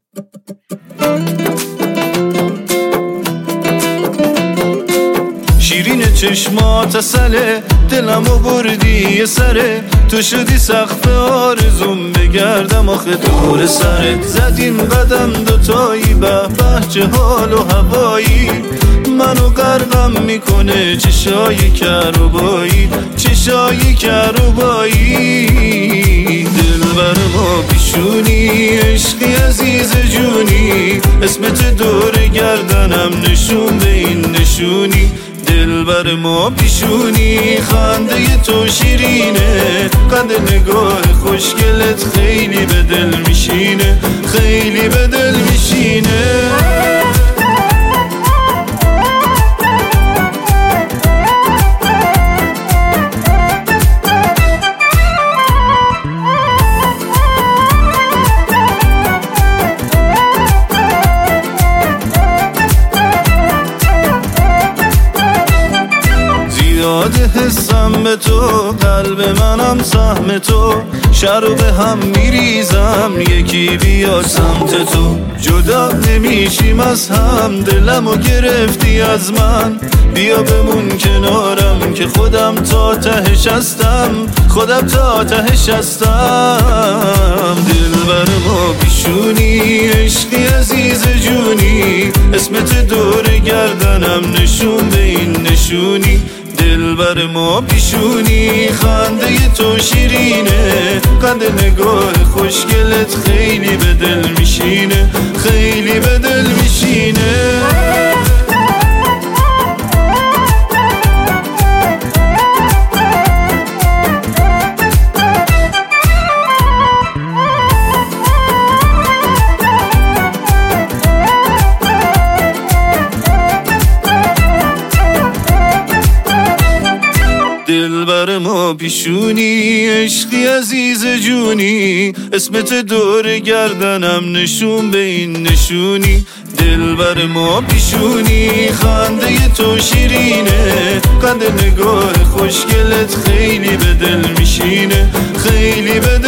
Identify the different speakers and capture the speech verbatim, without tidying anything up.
Speaker 1: شیرین چشمات اصله دلمو بردی یه سره، تو شدی سقف آرزوم بگردم آخه دور سرت. زدیم قدم دوتایی به به چه حال و هوایی، منو غرقم میکنه چشای کروبایی، چشای کروبایی. دلبر ما پیشونی عشقی عزیز جونی، اسمت دور گردنم نشون به این نشونی. دلبر ما پیشونی خنده تو شیرینه، قد نگاه خوشگلت خیلی به دل میشینه، خیلی به دل میشینه. زیاده حسم به تو، قلب منم سهم تو، شر به هم میریزم یکی بیاد سمت تو. جدا نمیشیم از هم، دلمو گرفتی از من، بیا بمون کنارم که خودم تا تهش هستم، خودم تا تهش هستم. دلبر ما پیشونی عشقی عزیز جونی، اسمت دور گردنم نشون به این نشونی. دلبر ما پیشونی خنده تو شیرینه، قد نگاه خوشگلت خیلی به دل میشینه، خیلی به دل میشینه. دلبر ما پیشونی عشقی عزیز جونی، اسمت دور گردنم نشون به این نشونی. دلبر ما پیشونی خنده تو شیرینه، قد نگاه خوشگلت خیلی به دل میشینه، خیلی به